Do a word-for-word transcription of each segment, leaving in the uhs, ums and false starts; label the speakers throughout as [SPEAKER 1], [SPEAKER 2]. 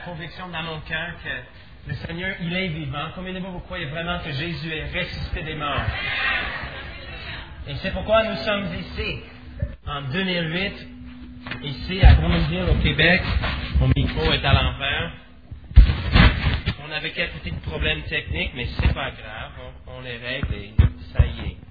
[SPEAKER 1] conviction dans mon cœur que le Seigneur, il est vivant. Combien de vous, vous croyez vraiment que Jésus est ressuscité des morts? Et c'est pourquoi nous sommes ici, en deux mille huit, ici à Drummondville, au Québec. Mon micro est à l'envers. On avait quelques petits problèmes techniques, mais c'est pas grave. On, on les règle et ça y est.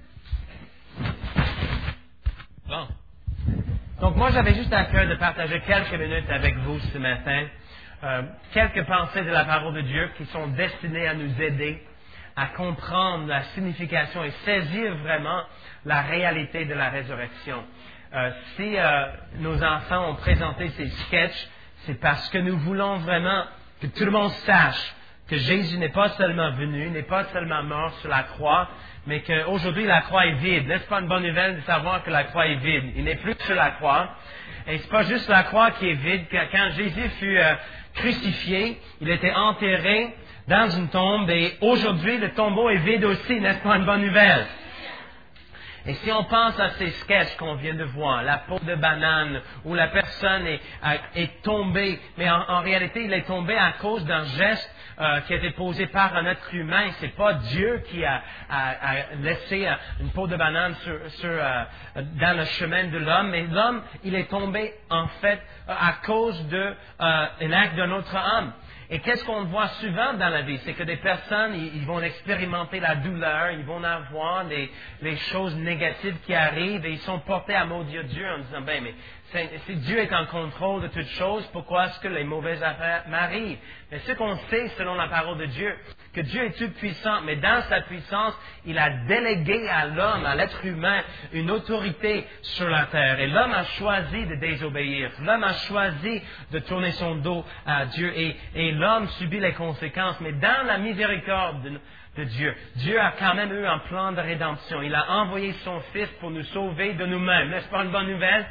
[SPEAKER 1] Bon. Donc moi, j'avais juste à cœur de partager quelques minutes avec vous ce matin. Euh, quelques pensées de la parole de Dieu qui sont destinées à nous aider à comprendre la signification et saisir vraiment la réalité de la résurrection. Euh, si euh, nos enfants ont présenté ces sketchs, c'est parce que nous voulons vraiment que tout le monde sache que Jésus n'est pas seulement venu, n'est pas seulement mort sur la croix, mais qu'aujourd'hui la croix est vide. N'est-ce pas une bonne nouvelle de savoir que la croix est vide? Il n'est plus sur la croix. Et c'est pas juste la croix qui est vide. Quand Jésus fut euh, crucifié, il était enterré dans une tombe et aujourd'hui le tombeau est vide aussi. N'est-ce pas une bonne nouvelle? Et si on pense à ces sketchs qu'on vient de voir, la peau de banane, où la personne est, est tombée, mais en, en réalité, il est tombé à cause d'un geste euh, qui a été posé par un être humain. C'est pas Dieu qui a, a, a laissé une peau de banane sur, sur, euh, dans le chemin de l'homme, mais l'homme, il est tombé en fait à cause d'un euh, acte d'un autre homme. Et qu'est-ce qu'on voit souvent dans la vie? C'est que des personnes, ils, ils vont expérimenter la douleur, ils vont avoir les, les choses négatives qui arrivent et ils sont portés à maudire Dieu en disant, ben, mais si Dieu est en contrôle de toutes choses, pourquoi est-ce que les mauvaises affaires m'arrivent? Mais ce qu'on sait selon la parole de Dieu, que Dieu est tout puissant, mais dans sa puissance, il a délégué à l'homme, à l'être humain, une autorité sur la terre. Et l'homme a choisi de désobéir. L'homme a choisi de tourner son dos à Dieu et, et l'homme subit les conséquences. Mais dans la miséricorde de, de Dieu, Dieu a quand même eu un plan de rédemption. Il a envoyé son Fils pour nous sauver de nous-mêmes. N'est-ce pas une bonne nouvelle?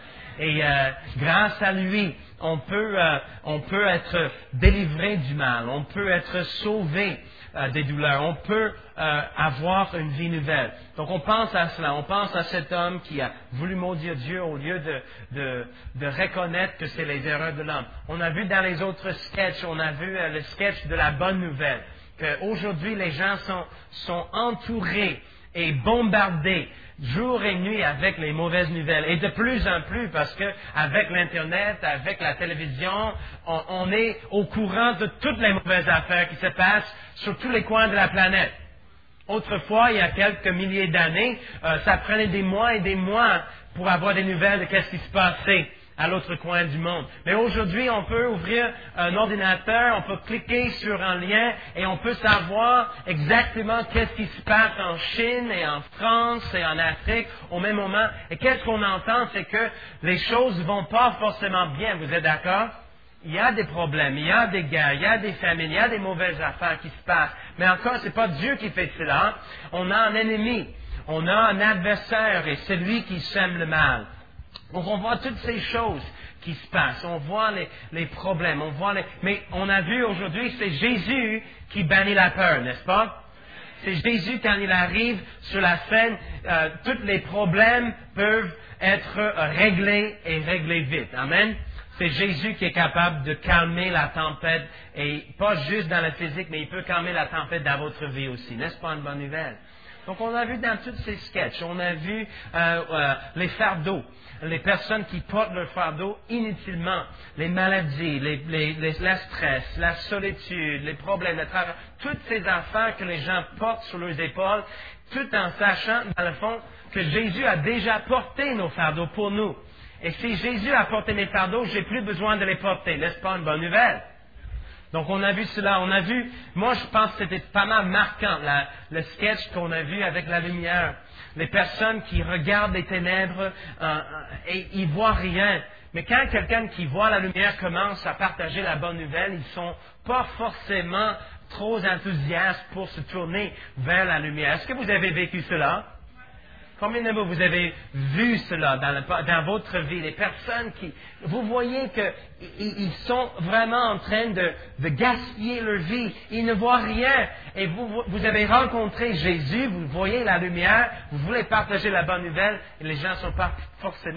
[SPEAKER 1] Et euh, grâce à lui, on peut, euh, on peut être délivré du mal, on peut être sauvé euh, des douleurs, on peut euh, avoir une vie nouvelle. Donc on pense à cela, on pense à cet homme qui a voulu maudire Dieu au lieu de, de, de reconnaître que c'est les erreurs de l'homme. On a vu dans les autres sketchs, on a vu euh, le sketch de la bonne nouvelle, qu'aujourd'hui les gens sont, sont entourés et bombardés jour et nuit avec les mauvaises nouvelles. Et de plus en plus, parce que avec l'Internet, avec la télévision, on, on est au courant de toutes les mauvaises affaires qui se passent sur tous les coins de la planète. Autrefois, il y a quelques milliers d'années, euh, ça prenait des mois et des mois pour avoir des nouvelles de qu'est-ce qui se passait à l'autre coin du monde. Mais aujourd'hui, on peut ouvrir un ordinateur, on peut cliquer sur un lien et on peut savoir exactement qu'est-ce qui se passe en Chine et en France et en Afrique au même moment. Et qu'est-ce qu'on entend, c'est que les choses ne vont pas forcément bien. Vous êtes d'accord? Il y a des problèmes, il y a des guerres, il y a des famines, il y a des mauvaises affaires qui se passent. Mais encore, ce n'est pas Dieu qui fait cela. On a un ennemi, on a un adversaire et c'est lui qui sème le mal. Donc on voit toutes ces choses qui se passent, on voit les, les problèmes, on voit les... Mais on a vu aujourd'hui, c'est Jésus qui bannit la peur, n'est-ce pas? C'est Jésus, quand il arrive sur la scène, euh, tous les problèmes peuvent être euh, réglés et réglés vite. Amen? C'est Jésus qui est capable de calmer la tempête, et pas juste dans le physique, mais il peut calmer la tempête dans votre vie aussi. N'est-ce pas une bonne nouvelle? Donc on a vu dans tous ces sketchs, on a vu euh, euh, les fardeaux, les personnes qui portent leur fardeau inutilement, les maladies, les, les, les, le stress, la solitude, les problèmes de travail, toutes ces affaires que les gens portent sur leurs épaules, tout en sachant, dans le fond, que Jésus a déjà porté nos fardeaux pour nous. Et si Jésus a porté mes fardeaux, j'ai plus besoin de les porter. N'est-ce pas une bonne nouvelle? Donc on a vu cela, on a vu, moi je pense que c'était pas mal marquant, la, le sketch qu'on a vu avec la lumière. Les personnes qui regardent les ténèbres euh, et ils voient rien. Mais quand quelqu'un qui voit la lumière commence à partager la bonne nouvelle, ils sont pas forcément trop enthousiastes pour se tourner vers la lumière. Est-ce que vous avez vécu cela? Combien de vous, vous avez vu cela dans, le, dans votre vie? Les personnes qui, vous voyez qu'ils sont vraiment en train de, de gaspiller leur vie. Ils ne voient rien. Et vous, vous avez rencontré Jésus, vous voyez la lumière, vous voulez partager la bonne nouvelle, et les gens ne sont pas forcément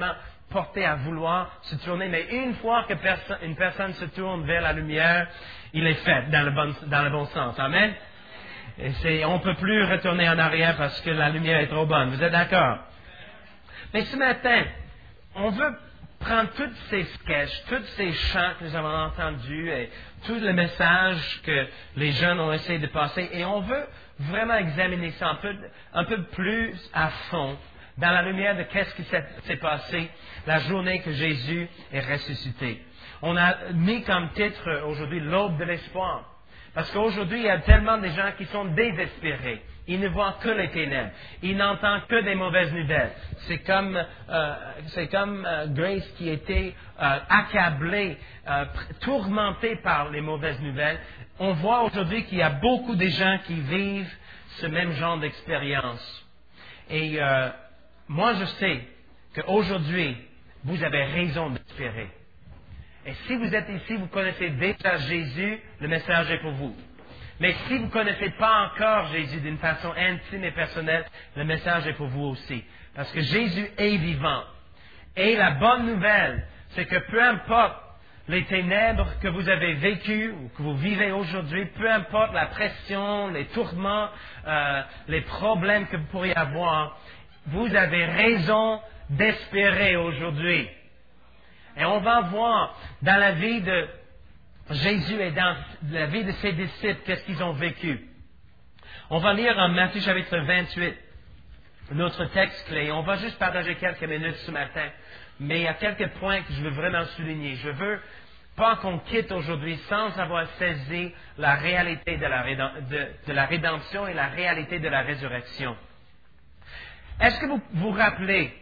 [SPEAKER 1] porté à vouloir se tourner. Mais une fois que perso- une personne se tourne vers la lumière, il est fait dans le bon, dans le bon sens. Amen. Et c'est, on ne peut plus retourner en arrière parce que la lumière est trop bonne. Vous êtes d'accord? Mais ce matin, on veut prendre tous ces sketchs, tous ces chants que nous avons entendus et tous les messages que les jeunes ont essayé de passer et on veut vraiment examiner ça un peu, un peu plus à fond dans la lumière de qu'est-ce qui s'est, s'est passé la journée que Jésus est ressuscité. On a mis comme titre aujourd'hui l'aube de l'espoir. Parce qu'aujourd'hui, il y a tellement de gens qui sont désespérés. Ils ne voient que les ténèbres. Ils n'entendent que des mauvaises nouvelles. C'est comme, euh, c'est comme euh, Grace qui était euh, accablée, euh, tourmentée par les mauvaises nouvelles. On voit aujourd'hui qu'il y a beaucoup de gens qui vivent ce même genre d'expérience. Et euh, moi, je sais qu'aujourd'hui, vous avez raison d'espérer. Et si vous êtes ici, vous connaissez déjà Jésus, le message est pour vous. Mais si vous ne connaissez pas encore Jésus d'une façon intime et personnelle, le message est pour vous aussi. Parce que Jésus est vivant. Et la bonne nouvelle, c'est que peu importe les ténèbres que vous avez vécues ou que vous vivez aujourd'hui, peu importe la pression, les tourments, euh, les problèmes que vous pourriez avoir, vous avez raison d'espérer aujourd'hui. Et on va voir dans la vie de Jésus et dans la vie de ses disciples qu'est-ce qu'ils ont vécu. On va lire en Matthieu chapitre vingt-huit, notre texte clé. On va juste partager quelques minutes ce matin, mais il y a quelques points que je veux vraiment souligner. Je veux pas qu'on quitte aujourd'hui sans avoir saisi la réalité de la, rédem- de, de la rédemption et la réalité de la résurrection. Est-ce que vous vous rappelez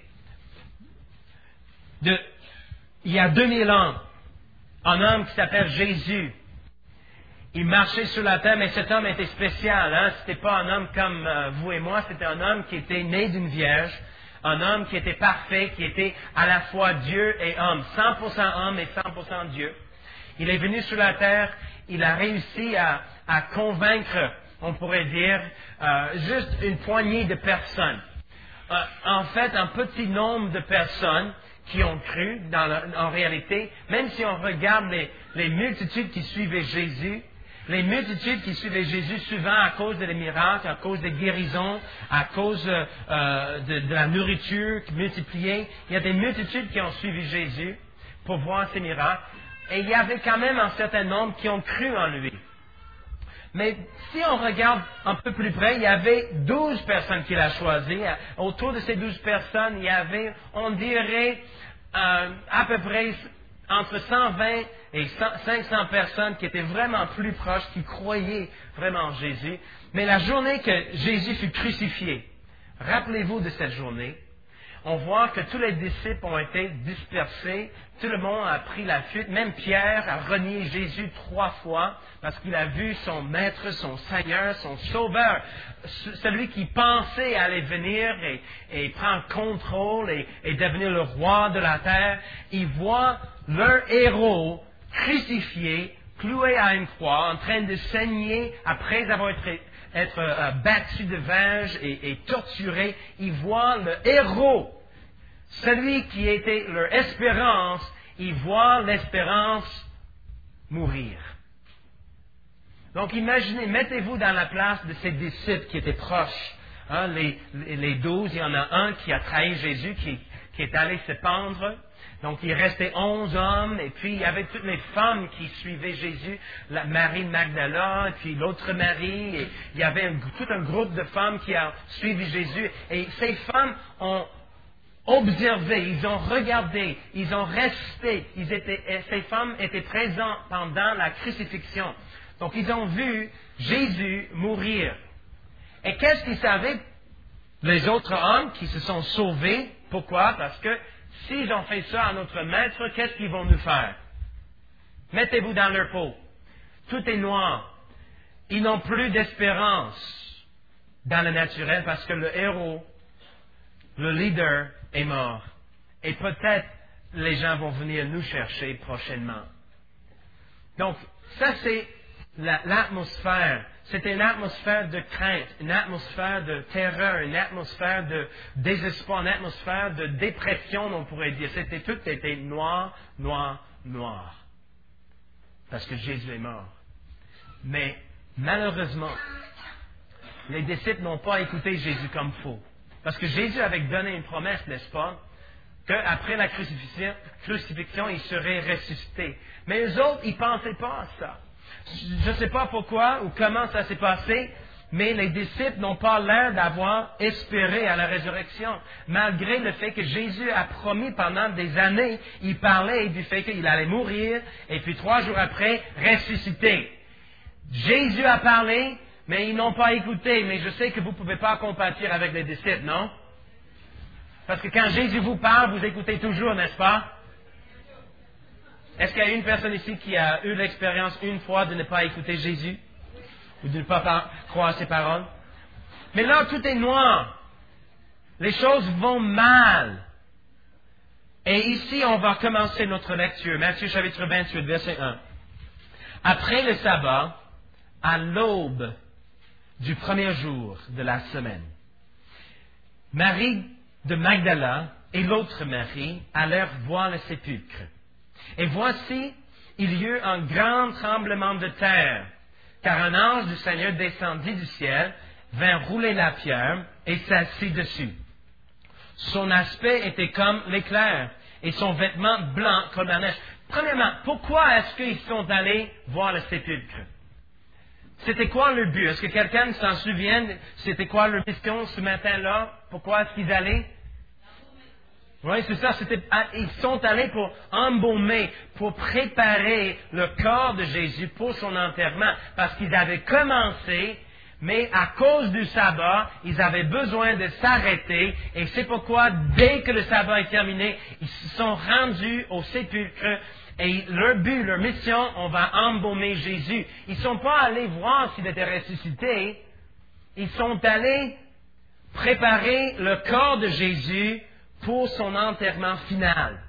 [SPEAKER 1] de il y a deux mille ans, un homme qui s'appelle Jésus, il marchait sur la terre, mais cet homme était spécial. Hein? Ce n'était pas un homme comme euh, vous et moi, c'était un homme qui était né d'une vierge, un homme qui était parfait, qui était à la fois Dieu et homme, cent pour cent homme et cent pour cent Dieu. Il est venu sur la terre, il a réussi à, à convaincre, on pourrait dire, euh, juste une poignée de personnes. Euh, en fait, un petit nombre de personnes qui ont cru, dans la, en réalité, même si on regarde les, les multitudes qui suivaient Jésus, les multitudes qui suivaient Jésus souvent à cause des miracles, à cause des guérisons, à cause euh, de, de la nourriture multipliée, il y a des multitudes qui ont suivi Jésus pour voir ces miracles, et il y avait quand même un certain nombre qui ont cru en lui. Mais si on regarde un peu plus près, il y avait douze personnes qu'il a choisies. Autour de ces douze personnes, il y avait, on dirait, euh, à peu près entre cent vingt et cinq cents personnes qui étaient vraiment plus proches, qui croyaient vraiment en Jésus. Mais la journée que Jésus fut crucifié, rappelez-vous de cette journée, on voit que tous les disciples ont été dispersés, tout le monde a pris la fuite, même Pierre a renié Jésus trois fois parce qu'il a vu son maître, son Seigneur, son Sauveur, celui qui pensait aller venir et, et prendre contrôle et, et devenir le roi de la terre. Il voit leur héros crucifié, cloué à une croix, en train de saigner après avoir été être euh, battu de verge et, et torturé. Ils voient le héros, celui qui était leur espérance, ils voient l'espérance mourir. Donc imaginez, mettez-vous dans la place de ces disciples qui étaient proches. Hein, les, les, les douze, il y en a un qui a trahi Jésus, qui, qui est allé se pendre. Donc, il restait onze hommes, et puis il y avait toutes les femmes qui suivaient Jésus, la Marie de Magdala, et puis l'autre Marie, et il y avait un, tout un groupe de femmes qui a suivi Jésus, et ces femmes ont observé, ils ont regardé, ils ont resté, ils étaient, ces femmes étaient présentes pendant la crucifixion. Donc, ils ont vu Jésus mourir. Et qu'est-ce qu'ils savaient, les autres hommes qui se sont sauvés? Pourquoi? Parce que s'ils ont fait ça à notre maître, qu'est-ce qu'ils vont nous faire? Mettez-vous dans leur peau. Tout est noir. Ils n'ont plus d'espérance dans le naturel parce que le héros, le leader, est mort. Et peut-être les gens vont venir nous chercher prochainement. Donc, ça c'est la, l'atmosphère c'était une atmosphère de crainte, une atmosphère de terreur, une atmosphère de désespoir, une atmosphère de dépression, on pourrait dire. C'était tout était noir, noir, noir. Parce que Jésus est mort. Mais malheureusement, les disciples n'ont pas écouté Jésus comme faux. Parce que Jésus avait donné une promesse, n'est-ce pas, qu'après la crucifixion, crucifixion, il serait ressuscité. Mais eux autres, ils ne pensaient pas à ça. Je ne sais pas pourquoi ou comment ça s'est passé, mais les disciples n'ont pas l'air d'avoir espéré à la résurrection. Malgré le fait que Jésus a promis pendant des années, il parlait du fait qu'il allait mourir et puis trois jours après, ressusciter. Jésus a parlé, mais ils n'ont pas écouté. Mais je sais que vous ne pouvez pas compatir avec les disciples, non? Parce que quand Jésus vous parle, vous écoutez toujours, n'est-ce pas? Est-ce qu'il y a une personne ici qui a eu l'expérience une fois de ne pas écouter Jésus? Ou de ne pas croire ses paroles? Mais là, tout est noir. Les choses vont mal. Et ici, on va commencer notre lecture. Matthieu chapitre vingt-huit, verset un. Après le sabbat, à l'aube du premier jour de la semaine, Marie de Magdala et l'autre Marie allèrent voir le sépulcre. Et voici, il y eut un grand tremblement de terre, car un ange du Seigneur descendit du ciel, vint rouler la pierre et s'assit dessus. Son aspect était comme l'éclair, et son vêtement blanc comme la neige. Premièrement, pourquoi est-ce qu'ils sont allés voir le sépulcre? C'était quoi le but? Est-ce que quelqu'un s'en souvient? C'était quoi leur mission ce matin-là? Pourquoi est-ce qu'ils allaient? Oui, c'est ça. C'était, ils sont allés pour embaumer, pour préparer le corps de Jésus pour son enterrement. Parce qu'ils avaient commencé, mais à cause du sabbat, ils avaient besoin de s'arrêter. Et c'est pourquoi, dès que le sabbat est terminé, ils se sont rendus au sépulcre. Et leur but, leur mission, on va embaumer Jésus. Ils ne sont pas allés voir s'il était ressuscité. Ils sont allés préparer le corps de Jésus pour son enterrement final.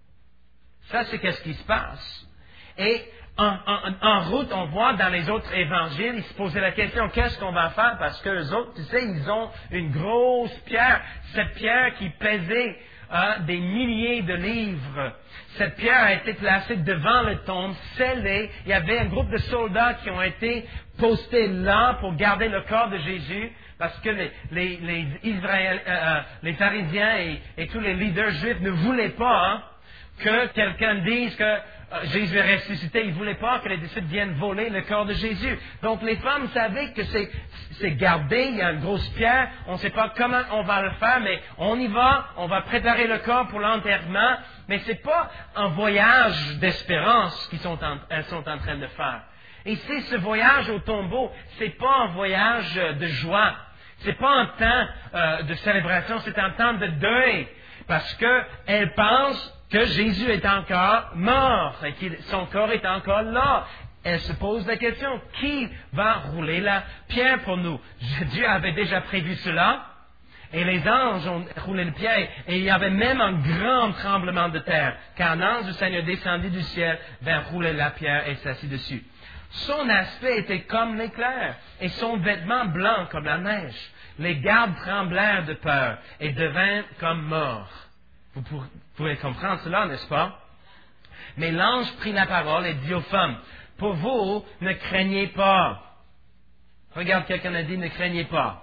[SPEAKER 1] Ça, c'est qu'est-ce qui se passe. Et en, en, en route, on voit dans les autres évangiles, ils se posaient la question, qu'est-ce qu'on va faire? Parce que les autres, tu sais, ils ont une grosse pierre. Cette pierre qui pesait euh, des milliers de livres. Cette pierre a été placée devant le tombe, scellée. Il y avait un groupe de soldats qui ont été postés là pour garder le corps de Jésus. Parce que les, les, les, Israél, euh, les pharisiens et, et tous les leaders juifs ne voulaient pas hein, que quelqu'un dise que euh, Jésus est ressuscité. Ils ne voulaient pas que les disciples viennent voler le corps de Jésus. Donc les femmes savaient que c'est, c'est gardé, il y a une grosse pierre, on ne sait pas comment on va le faire, mais on y va, on va préparer le corps pour l'enterrement. Mais ce n'est pas un voyage d'espérance qu'elles sont, sont en train de faire. Et c'est ce voyage au tombeau, ce n'est pas un voyage de joie. Ce n'est pas un temps euh, de célébration, c'est un temps de deuil. Parce qu'elle pense que Jésus est encore mort et que son corps est encore là. Elle se pose la question, qui va rouler la pierre pour nous? Dieu avait déjà prévu cela. Et les anges ont roulé la pierre. Et il y avait même un grand tremblement de terre. Car un ange du Seigneur descendit du ciel, vint rouler la pierre et s'assit dessus. Son aspect était comme l'éclair, et son vêtement blanc comme la neige. Les gardes tremblèrent de peur, et devinrent comme morts. Vous pouvez comprendre cela, n'est-ce pas? Mais l'ange prit la parole et dit aux femmes, pour vous, ne craignez pas. Regarde, quelqu'un a dit, ne craignez pas.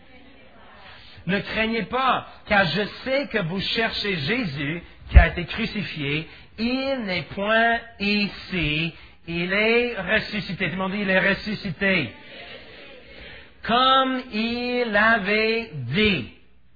[SPEAKER 1] Ne craignez pas, car je sais que vous cherchez Jésus, qui a été crucifié. Il n'est point ici. Il est ressuscité. Tout le monde dit, il est ressuscité. Comme il avait dit.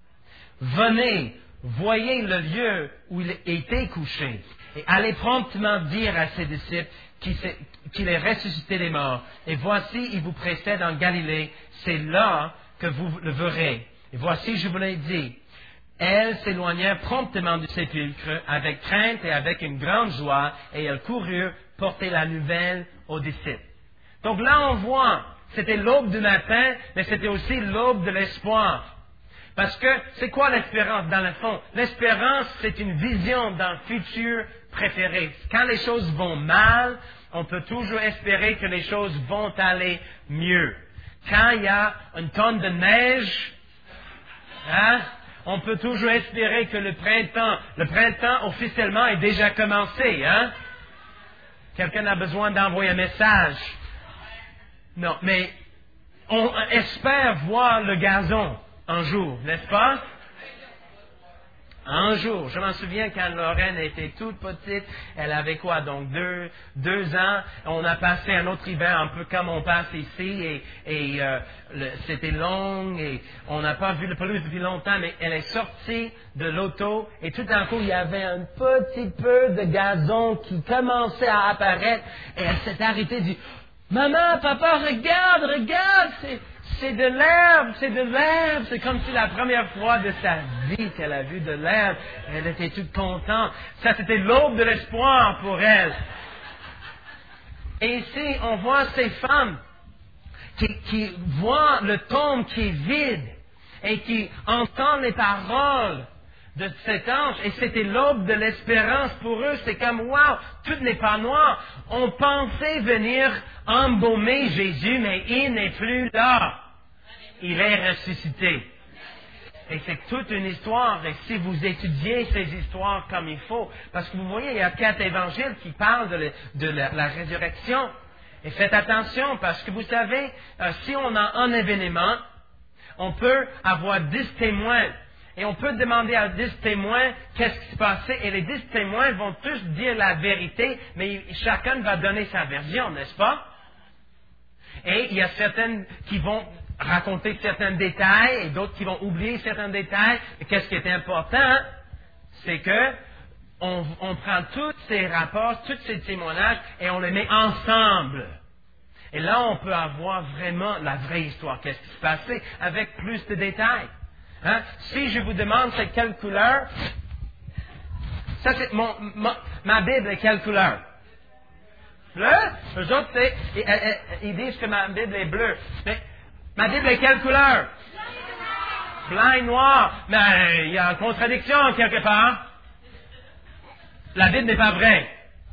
[SPEAKER 1] Venez, voyez le lieu où il était couché. Et allez promptement dire à ses disciples qu'il est ressuscité des morts. Et voici, il vous précède en Galilée. C'est là que vous le verrez. Et voici, je vous l'ai dit. Elles s'éloignèrent promptement du sépulcre avec crainte et avec une grande joie, et elles coururent porter la nouvelle aux disciples. Donc là, on voit, c'était l'aube du matin, mais c'était aussi l'aube de l'espoir. Parce que c'est quoi l'espérance dans le fond? L'espérance, c'est une vision d'un futur préféré. Quand les choses vont mal, on peut toujours espérer que les choses vont aller mieux. quand il y a une tonne de neige, hein, on peut toujours espérer que le printemps, le printemps officiellement est déjà commencé, hein? Quelqu'un a besoin d'envoyer un message. Non, mais on espère voir le gazon un jour, n'est-ce pas? Un jour, je m'en souviens quand Lorraine était toute petite, elle avait quoi, donc deux, deux ans, on a passé un autre hiver un peu comme on passe ici, et, et euh, le, c'était long, et on n'a pas vu le pelouse depuis longtemps, mais elle est sortie de l'auto, et tout d'un coup, il y avait un petit peu de gazon qui commençait à apparaître, et elle s'est arrêtée et dit, « Maman, papa, regarde, regarde, c'est... » C'est de l'herbe, c'est de l'herbe. C'est comme si la première fois de sa vie qu'elle a vu de l'herbe, elle était toute contente. Ça, c'était l'aube de l'espoir pour elle. Et ici, on voit ces femmes qui, qui voient le tombe qui est vide et qui entendent les paroles de cet ange. Et c'était l'aube de l'espérance pour eux. C'est comme, wow, tout n'est pas noir. On pensait venir embaumer Jésus, mais il n'est plus là. Il est ressuscité. Et c'est toute une histoire. Et si vous étudiez ces histoires comme il faut, parce que vous voyez, il y a quatre évangiles qui parlent de, le, de la, la résurrection. Et faites attention, parce que vous savez, euh, si on a un événement, on peut avoir dix témoins. Et on peut demander à dix témoins qu'est-ce qui s'est passé. Et les dix témoins vont tous dire la vérité, mais chacun va donner sa version, n'est-ce pas? Et il y a certaines qui vont raconter certains détails et d'autres qui vont oublier certains détails. Et qu'est-ce qui est important? C'est que on, on prend tous ces rapports, tous ces témoignages et on les met ensemble. Et là, on peut avoir vraiment la vraie histoire. Qu'est-ce qui s'est passé avec plus de détails? Hein? Si je vous demande c'est quelle couleur, ça c'est mon, ma, ma Bible est quelle couleur? Bleu? Eux autres, c'est, ils, ils disent que ma Bible est bleue. Mais ma Bible est quelle couleur? Blanc et noir. Mais il y a une contradiction quelque part. La Bible n'est pas vraie.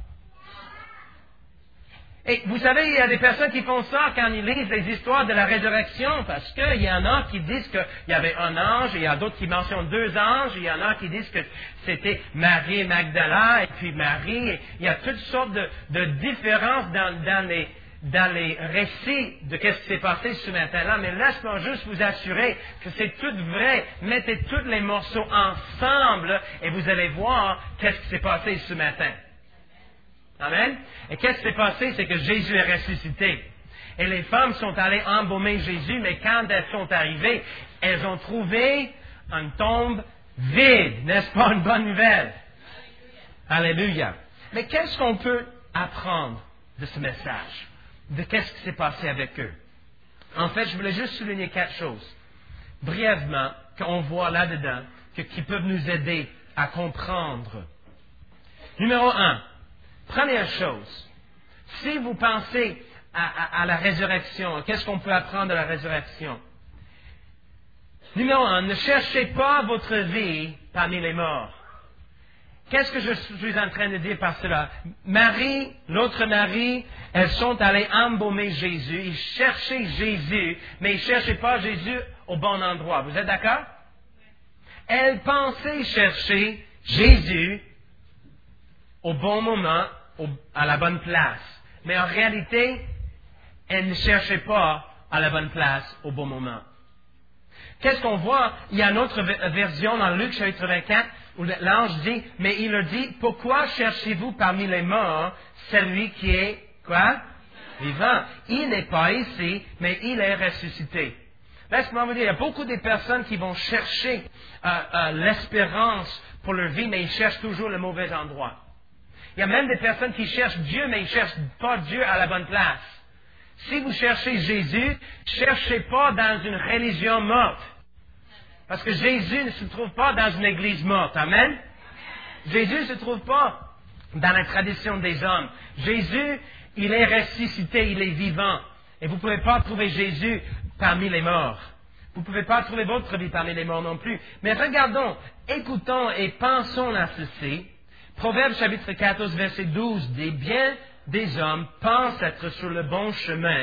[SPEAKER 1] Et vous savez, il y a des personnes qui font ça quand ils lisent les histoires de la résurrection, parce qu'il y en a qui disent qu'il y avait un ange, et il y a d'autres qui mentionnent deux anges, et il y en a qui disent que c'était Marie et Magdala, et puis Marie. Et il y a toutes sortes de, de différences dans, dans, les, dans les récits de ce qui s'est passé ce matin-là. Mais laisse-moi juste vous assurer que c'est tout vrai. Mettez tous les morceaux ensemble, et vous allez voir qu'est-ce qui s'est passé ce matin. Amen. Et qu'est-ce qui s'est passé? C'est que Jésus est ressuscité. Et les femmes sont allées embaumer Jésus, mais quand elles sont arrivées, elles ont trouvé une tombe vide. N'est-ce pas une bonne nouvelle? Alléluia. Mais qu'est-ce qu'on peut apprendre de ce message? De qu'est-ce qui s'est passé avec eux? En fait, je voulais juste souligner quatre choses. Brièvement, qu'on voit là-dedans, que, qui peuvent nous aider à comprendre. Numéro un. Première chose, si vous pensez à, à, à la résurrection, qu'est-ce qu'on peut apprendre de la résurrection? Numéro un, ne cherchez pas votre vie parmi les morts. Qu'est-ce que je suis en train de dire par cela? Marie, l'autre Marie, elles sont allées embaumer Jésus, ils cherchaient Jésus, mais ils ne cherchaient pas Jésus au bon endroit. Vous êtes d'accord? Elles pensaient chercher Jésus au bon moment, au, à la bonne place. Mais en réalité, elle ne cherchait pas à la bonne place au bon moment. Qu'est-ce qu'on voit? Il y a une autre version dans Luc chapitre vingt-quatre où l'ange dit, mais il leur dit, pourquoi cherchez-vous parmi les morts celui qui est, quoi? Vivant. Il n'est pas ici, mais il est ressuscité. Laisse-moi vous dire, il y a beaucoup de personnes qui vont chercher euh, euh, l'espérance pour leur vie, mais ils cherchent toujours le mauvais endroit. Il y a même des personnes qui cherchent Dieu, mais ils ne cherchent pas Dieu à la bonne place. Si vous cherchez Jésus, ne cherchez pas dans une religion morte. Parce que Jésus ne se trouve pas dans une église morte. Amen? Jésus ne se trouve pas dans la tradition des hommes. Jésus, il est ressuscité, il est vivant. Et vous ne pouvez pas trouver Jésus parmi les morts. Vous ne pouvez pas trouver votre vie parmi les morts non plus. Mais regardons, écoutons et pensons à ceci. Proverbe chapitre quatorze, verset douze dit, « Bien des hommes pensent être sur le bon chemin,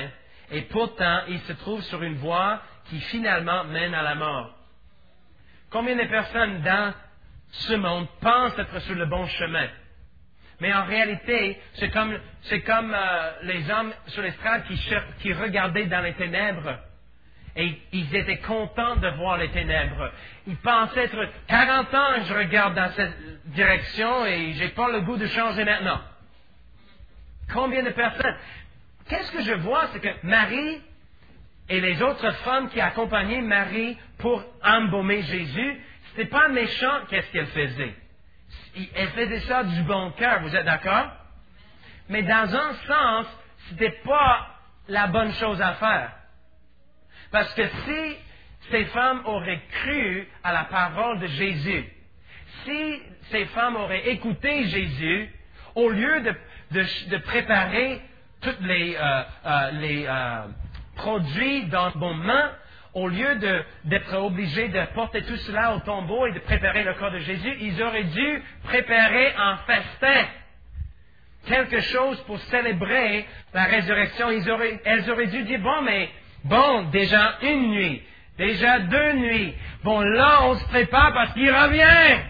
[SPEAKER 1] Et pourtant, il se trouve sur une voie qui finalement mène à la mort. Combien de personnes dans ce monde pensent être sur le bon chemin? Mais en réalité, c'est comme, c'est comme euh, les hommes sur l'estrade qui, qui regardaient dans les ténèbres. Et ils étaient contents de voir les ténèbres. Ils pensaient être quarante ans, je regarde dans cette direction et j'ai pas le goût de changer maintenant. Combien de personnes? Qu'est-ce que je vois? C'est que Marie et les autres femmes qui accompagnaient Marie pour embaumer Jésus, c'était pas méchant qu'est-ce qu'elles faisaient. Elles faisaient ça du bon cœur, vous êtes d'accord? Mais dans un sens, c'était pas la bonne chose à faire. Parce que si ces femmes auraient cru à la parole de Jésus, si ces femmes auraient écouté Jésus, au lieu de, de, de préparer tous les, euh, euh, les euh, produits dans le bon moment, au lieu de, d'être obligés de porter tout cela au tombeau et de préparer le corps de Jésus, ils auraient dû préparer un festin. Quelque chose pour célébrer la résurrection. Ils auraient, elles auraient dû dire, bon, mais, bon, déjà une nuit, déjà deux nuits. Bon, là, on se prépare parce qu'il revient.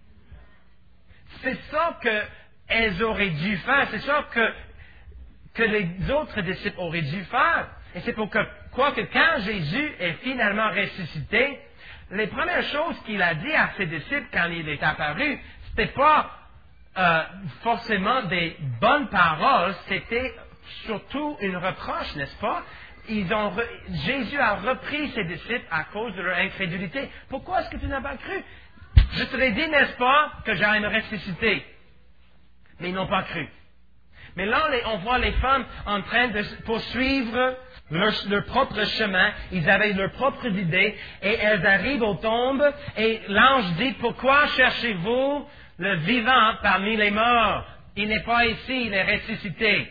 [SPEAKER 1] C'est ça qu'elles auraient dû faire. C'est ça que, que les autres disciples auraient dû faire. Et c'est pour que, quoique quand Jésus est finalement ressuscité, les premières choses qu'il a dit à ses disciples quand il est apparu, c'était pas euh, forcément des bonnes paroles, c'était surtout une reproche, n'est-ce pas? Ils ont re... Jésus a repris ses disciples à cause de leur incrédulité. Pourquoi est-ce que tu n'as pas cru? Je te l'ai dit, n'est-ce pas, que j'allais me ressusciter. Mais ils n'ont pas cru. Mais là, on voit les femmes en train de poursuivre leur, leur propre chemin. Ils avaient leurs propres idées et elles arrivent aux tombes et l'ange dit, pourquoi cherchez-vous le vivant parmi les morts? Il n'est pas ici, il est ressuscité.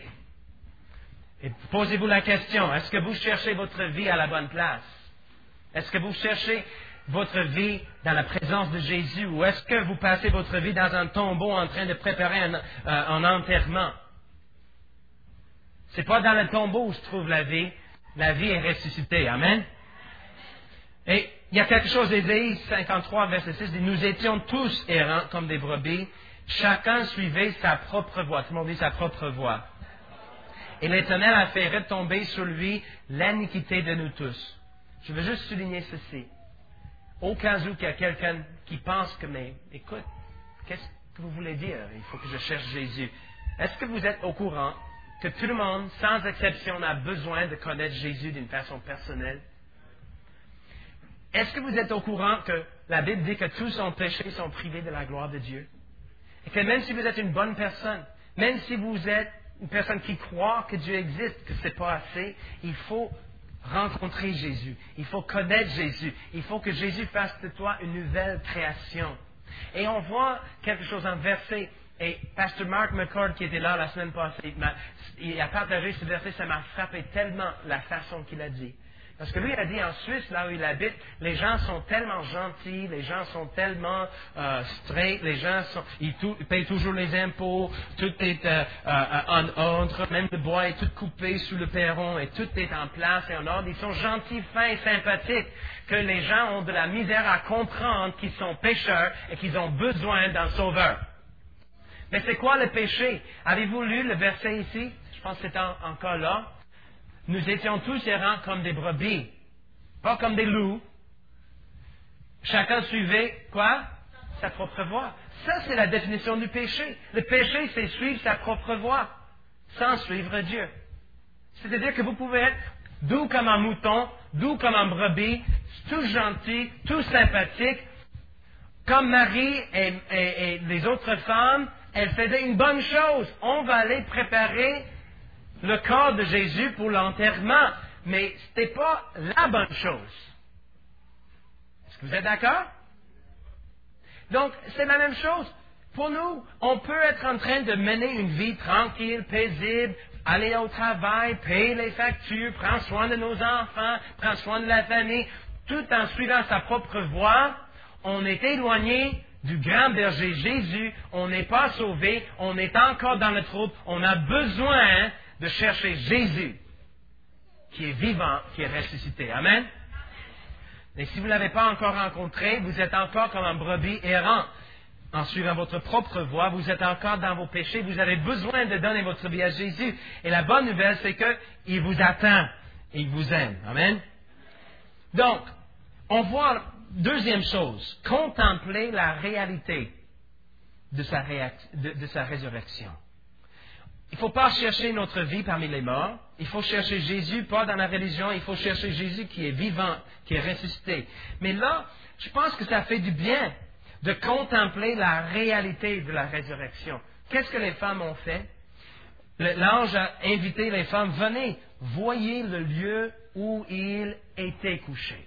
[SPEAKER 1] Et posez-vous la question, est-ce que vous cherchez votre vie à la bonne place? Est-ce que vous cherchez votre vie dans la présence de Jésus ou est-ce que vous passez votre vie dans un tombeau en train de préparer un, euh, un enterrement? C'est pas dans le tombeau où se trouve la vie. La vie est ressuscitée. Amen. Et il y a quelque chose d'Ésaïe cinquante-trois, verset six, dit, nous étions tous errants comme des brebis. Chacun suivait sa propre voie. Tout le monde dit sa propre voie. Et l'Éternel a fait retomber sur lui l'iniquité de nous tous. Je veux juste souligner ceci. Au cas où il y a quelqu'un qui pense que, mais écoute, qu'est-ce que vous voulez dire? Il faut que je cherche Jésus. Est-ce que vous êtes au courant que tout le monde, sans exception, a besoin de connaître Jésus d'une façon personnelle? Est-ce que vous êtes au courant que la Bible dit que tous ont péché et sont privés de la gloire de Dieu? Et que même si vous êtes une bonne personne, même si vous êtes une personne qui croit que Dieu existe, que ce n'est pas assez, il faut rencontrer Jésus. Il faut connaître Jésus. Il faut que Jésus fasse de toi une nouvelle création. Et on voit quelque chose en verset. Et Pasteur Mark McCord, qui était là la semaine passée, il a partagé ce verset, ça m'a frappé tellement la façon qu'il a dit. Parce que lui, il a dit en Suisse, là où il habite, les gens sont tellement gentils, les gens sont tellement euh, straight, les gens sont, ils, tout, ils payent toujours les impôts, tout est euh, euh, en ordre, même le bois est tout coupé sous le perron et tout est en place et en ordre. Ils sont gentils, fins et sympathiques, que les gens ont de la misère à comprendre qu'ils sont pécheurs et qu'ils ont besoin d'un sauveur. Mais c'est quoi le péché? Avez-vous lu le verset ici? Je pense que c'est en, encore là. Nous étions tous errants comme des brebis, pas comme des loups. Chacun suivait, quoi? Sa propre voie. Ça, c'est la définition du péché. Le péché, c'est suivre sa propre voie, sans suivre Dieu. C'est-à-dire que vous pouvez être doux comme un mouton, doux comme un brebis, tout gentil, tout sympathique, comme Marie et, et, et les autres femmes. Elle faisait une bonne chose. On va aller préparer le corps de Jésus pour l'enterrement. Mais ce n'était pas la bonne chose. Est-ce que vous êtes d'accord? Donc, c'est la même chose. Pour nous, on peut être en train de mener une vie tranquille, paisible, aller au travail, payer les factures, prendre soin de nos enfants, prendre soin de la famille, tout en suivant sa propre voie. On est éloigné du grand berger Jésus, on n'est pas sauvé, on est encore dans le trouble, on a besoin de chercher Jésus. qui est vivant, qui est ressuscité. Amen? Et si vous ne l'avez pas encore rencontré, vous êtes encore comme un brebis errant. En suivant votre propre voie, vous êtes encore dans vos péchés, vous avez besoin de donner votre vie à Jésus. Et la bonne nouvelle, c'est qu'il vous attend et il vous aime. Amen? Donc, on voit, deuxième chose, contempler la réalité de sa, réac- de, de sa résurrection. Il ne faut pas chercher notre vie parmi les morts. Il faut chercher Jésus, pas dans la religion. Il faut chercher Jésus qui est vivant, qui est ressuscité. Mais là, je pense que ça fait du bien de contempler la réalité de la résurrection. Qu'est-ce que les femmes ont fait? Le- L'ange a invité les femmes, venez, voyez le lieu où il était couché.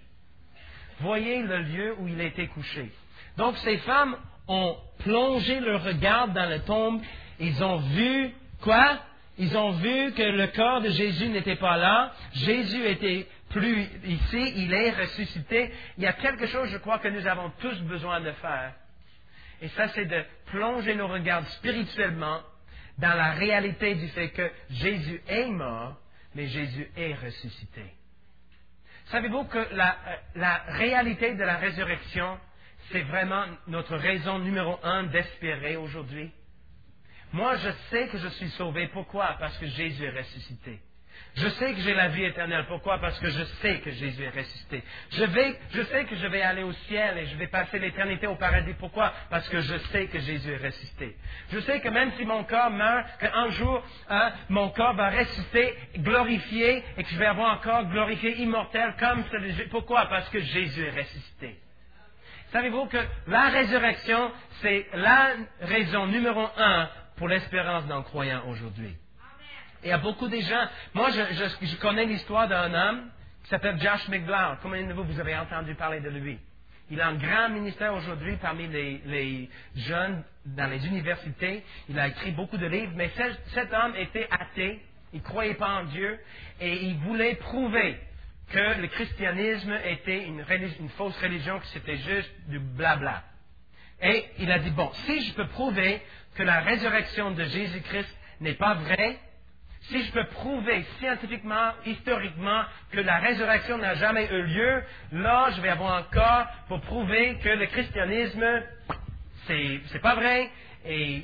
[SPEAKER 1] Voyez le lieu où il était couché. Donc ces femmes ont plongé leur regard dans la tombe. Ils ont vu quoi? Ils ont vu que le corps de Jésus n'était pas là. Jésus était plus ici. Il est ressuscité. Il y a quelque chose, je crois, que nous avons tous besoin de faire. Et ça, c'est de plonger nos regards spirituellement dans la réalité du fait que Jésus est mort, mais Jésus est ressuscité. Savez-vous que la, la réalité de la résurrection, c'est vraiment notre raison numéro un d'espérer aujourd'hui? Moi, je sais que je suis sauvé. Pourquoi? Parce que Jésus est ressuscité. Je sais que j'ai la vie éternelle. Pourquoi? Parce que je sais que Jésus est ressuscité. Je, vais, je sais que je vais aller au ciel et je vais passer l'éternité au paradis. Pourquoi? Parce que je sais que Jésus est ressuscité. Je sais que même si mon corps meurt, qu'un jour, hein, mon corps va ressusciter, glorifié, et que je vais avoir un corps glorifié, immortel, comme celui. Pourquoi? Parce que Jésus est ressuscité. Savez-vous que la résurrection, c'est la raison numéro un pour l'espérance d'un croyant aujourd'hui. Et il y a beaucoup de gens. Moi, je, je, je connais l'histoire d'un homme qui s'appelle Josh McDowell. Combien de vous, vous avez entendu parler de lui? Il a un grand ministère aujourd'hui parmi les, les jeunes dans les universités. Il a écrit beaucoup de livres, mais cet, cet homme était athée. Il ne croyait pas en Dieu et il voulait prouver que le christianisme était une, religi- une fausse religion, que c'était juste du blabla. Et il a dit, bon, si je peux prouver que la résurrection de Jésus-Christ n'est pas vraie, si je peux prouver scientifiquement, historiquement, que la résurrection n'a jamais eu lieu, là, je vais avoir un corps pour prouver que le christianisme, c'est, c'est pas vrai, et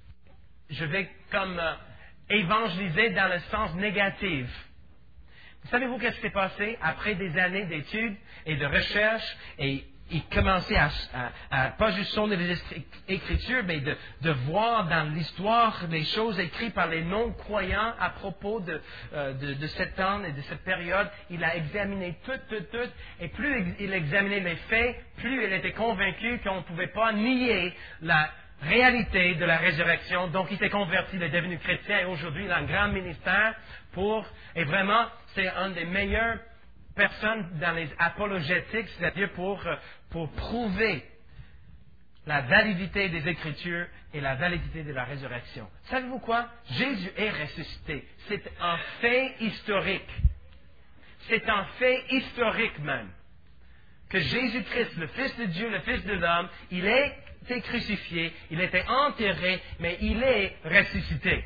[SPEAKER 1] je vais comme euh, évangéliser dans le sens négatif. Savez-vous qu'est-ce qui s'est passé après des années d'études et de recherche, et il commençait à, à, à pas juste sonder les Écritures, mais de, de voir dans l'histoire les choses écrites par les non-croyants à propos de, euh, de, de cet temps et de cette période. Il a examiné tout, tout, tout, et plus il examinait les faits, plus il était convaincu qu'on ne pouvait pas nier la réalité de la résurrection. Donc il s'est converti, il est devenu chrétien, et aujourd'hui il a un grand ministère pour, et vraiment, c'est un des meilleurs personnes dans les apologétiques, c'est-à-dire pour, pour prouver la validité des Écritures et la validité de la résurrection. Savez-vous quoi? Jésus est ressuscité. C'est un fait historique. C'est un fait historique même. Que Jésus-Christ, le Fils de Dieu, le Fils de l'homme, il a été crucifié, il était enterré, mais il est ressuscité.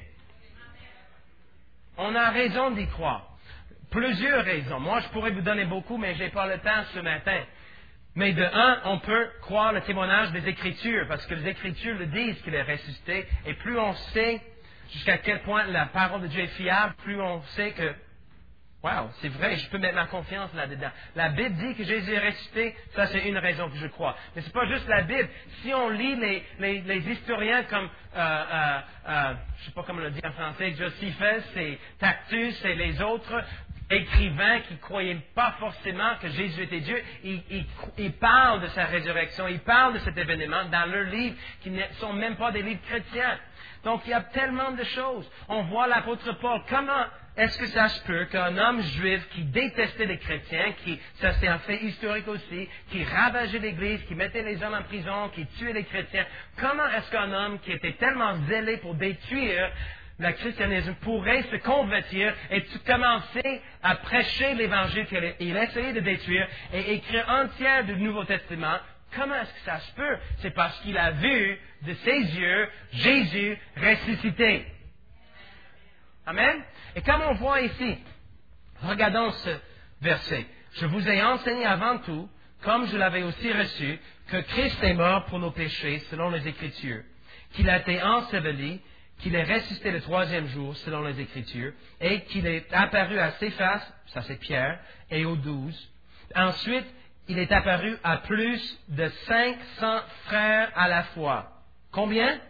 [SPEAKER 1] On a raison d'y croire. Plusieurs raisons. Moi, je pourrais vous donner beaucoup, mais je n'ai pas le temps ce matin. Mais de un, on peut croire le témoignage des Écritures, parce que les Écritures le disent qu'il est ressuscité, et plus on sait jusqu'à quel point la parole de Dieu est fiable, plus on sait que, wow, c'est vrai, je peux mettre ma confiance là-dedans. La Bible dit que Jésus est ressuscité, ça c'est une raison que je crois. Mais c'est pas juste la Bible. Si on lit les, les, les historiens comme, euh, euh, euh, je sais pas comment le dire en français, Josephus et Tacitus et les autres écrivains qui ne croyaient pas forcément que Jésus était Dieu, ils, ils, ils parlent de sa résurrection, ils parlent de cet événement dans leurs livres qui ne sont même pas des livres chrétiens. Donc il y a tellement de choses. On voit l'apôtre Paul. Comment est-ce que ça se peut qu'un homme juif qui détestait les chrétiens, qui, ça c'est un fait historique aussi, qui ravageait l'Église, qui mettait les hommes en prison, qui tuait les chrétiens, comment est-ce qu'un homme qui était tellement zélé pour détruire le christianisme pourrait se convertir et commencer à prêcher l'Évangile qu'il essayait de détruire et écrire entière du Nouveau Testament? Comment est-ce que ça se peut? C'est parce qu'il a vu de ses yeux Jésus ressuscité. Amen? Et comme on voit ici, Regardons ce verset. Je vous ai enseigné avant tout, comme je l'avais aussi reçu, que Christ est mort pour nos péchés, selon les Écritures, qu'il a été enseveli, qu'il est ressuscité le troisième jour, selon les Écritures, et qu'il est apparu à Céphas, ça c'est Pierre, et aux douze. Ensuite, il est apparu à plus de cinq cents frères à la fois. Combien?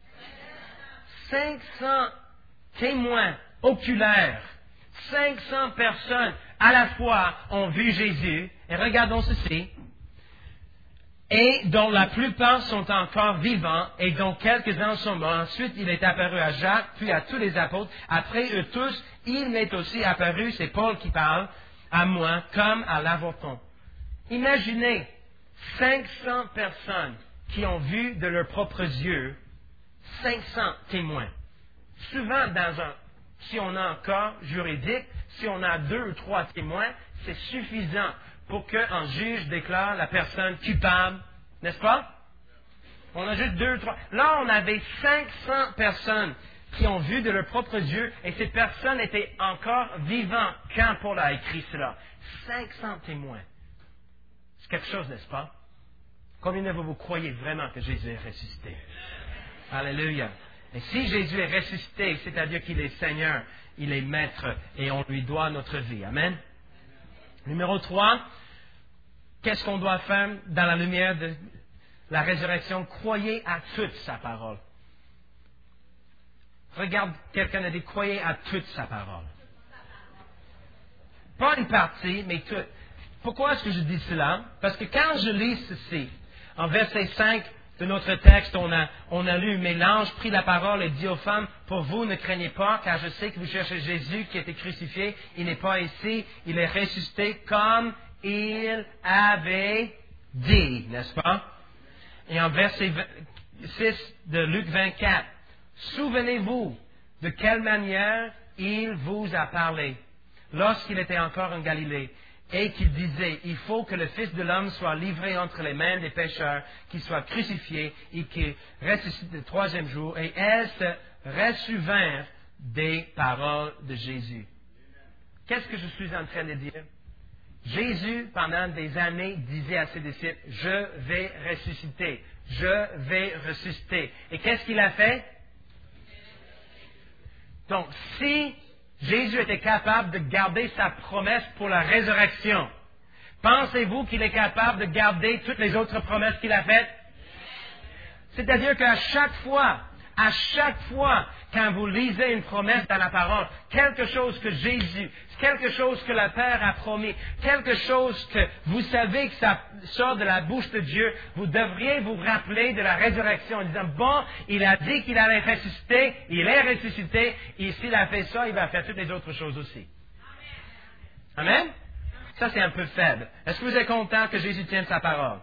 [SPEAKER 1] cinq cents témoins oculaires. cinq cents personnes à la fois ont vu Jésus. Et regardons ceci. Et dont la plupart sont encore vivants et dont quelques-uns sont morts. Ensuite, il est apparu à Jacques, puis à tous les apôtres. Après eux tous, il m'est aussi apparu, c'est Paul qui parle, à moi, comme à l'Avorton. Imaginez cinq cents personnes qui ont vu de leurs propres yeux cinq cents témoins. Souvent, dans un, si on a un cas juridique, si on a deux ou trois témoins, c'est suffisant pour qu'un juge déclare la personne coupable, n'est-ce pas? On a juste deux ou trois. Là, on avait cinq cents personnes qui ont vu de leurs propres yeux et ces personnes étaient encore vivantes quand Paul a écrit cela. cinq cents témoins. C'est quelque chose, n'est-ce pas? Combien de vous, vous croyez vraiment que Jésus est ressuscité? Alléluia. Et si Jésus est ressuscité, c'est-à-dire qu'il est Seigneur, il est Maître et on lui doit notre vie. Amen. Numéro trois, qu'est-ce qu'on doit faire dans la lumière de la résurrection? Croyez à toute sa parole. Regarde, quelqu'un a dit, croyez à toute sa parole. Pas une partie, mais toute. Pourquoi est-ce que je dis cela? Parce que quand je lis ceci, en verset cinq de notre texte, on a, on a lu, mais l'ange prit la parole et dit aux femmes, pour vous ne craignez pas, car je sais que vous cherchez Jésus qui a été crucifié, il n'est pas ici, il est ressuscité comme il avait dit, n'est-ce pas? Et en verset six de Luc vingt-quatre, souvenez-vous de quelle manière il vous a parlé lorsqu'il était encore en Galilée, et qu'il disait, il faut que le Fils de l'homme soit livré entre les mains des pécheurs, qu'il soit crucifié et qu'il ressuscite le troisième jour. Et elles se ressouvinrent des paroles de Jésus. Qu'est-ce que je suis en train de dire? Jésus, pendant des années, disait à ses disciples, je vais ressusciter, je vais ressusciter. Et qu'est-ce qu'il a fait? Donc, si Jésus était capable de garder sa promesse pour la résurrection, pensez-vous qu'il est capable de garder toutes les autres promesses qu'il a faites? C'est-à-dire qu'à chaque fois, à chaque fois, quand vous lisez une promesse dans la parole, quelque chose que Jésus, quelque chose que le Père a promis, quelque chose que vous savez que ça sort de la bouche de Dieu, vous devriez vous rappeler de la résurrection en disant, bon, il a dit qu'il allait ressusciter, il est ressuscité, et s'il a fait ça, il va faire toutes les autres choses aussi. Amen? Ça, c'est un peu faible. Est-ce que vous êtes content que Jésus tienne sa parole?